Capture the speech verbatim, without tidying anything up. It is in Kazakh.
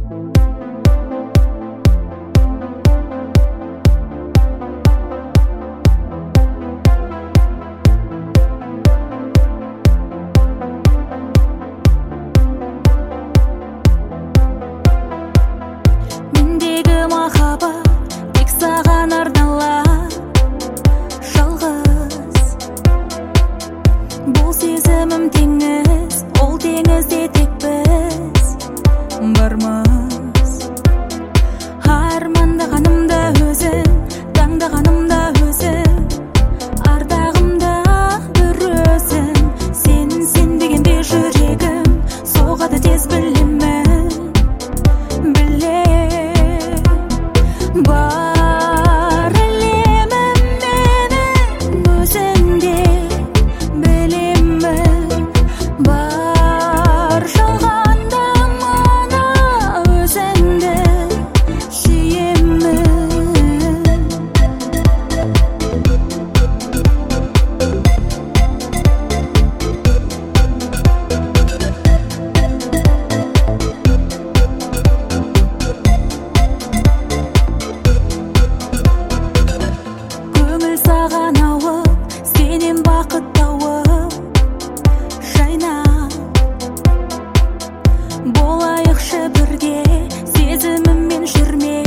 Бұл сезімім теңіз, ол теңізде тек біз бармыз. Армандағанымда өзің, таңдағанымда өзің, ардағымда бір өзің. Сен, сен дегенде жүрегім соғады тез, білемін, білем. Бар әлемім менің өзіңде, білемін. Бар жалғанда мына өзіңді сүйемін. Көңіл саған ауып, сенен бақыт тауып жайнап болайықшы бірге, сезіміммен жүрме